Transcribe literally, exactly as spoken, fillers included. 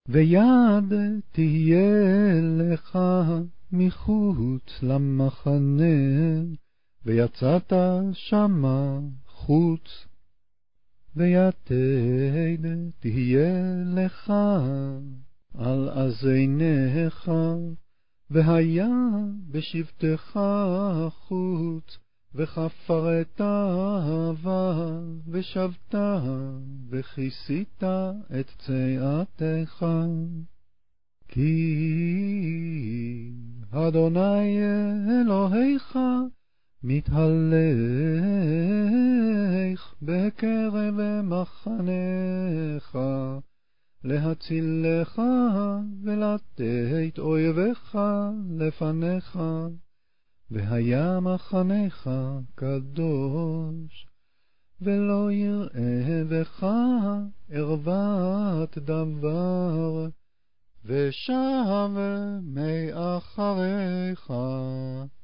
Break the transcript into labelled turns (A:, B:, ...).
A: ויד תהיה לך מחוץ למחנה, ויצאת שמה חוץ. ויתד תהיה לך על אזניך, והיה בשבתך חוץ, וכפרת בה, ושבת, וכיסית את צאתך. כי אדוני אלוהיך מתהלך בקרב מחנך, להציל לך ולתת אויביך לפניך, והיה מחנך קדוש, ולא יראה בך ערוות דבר, ושב מאחריך.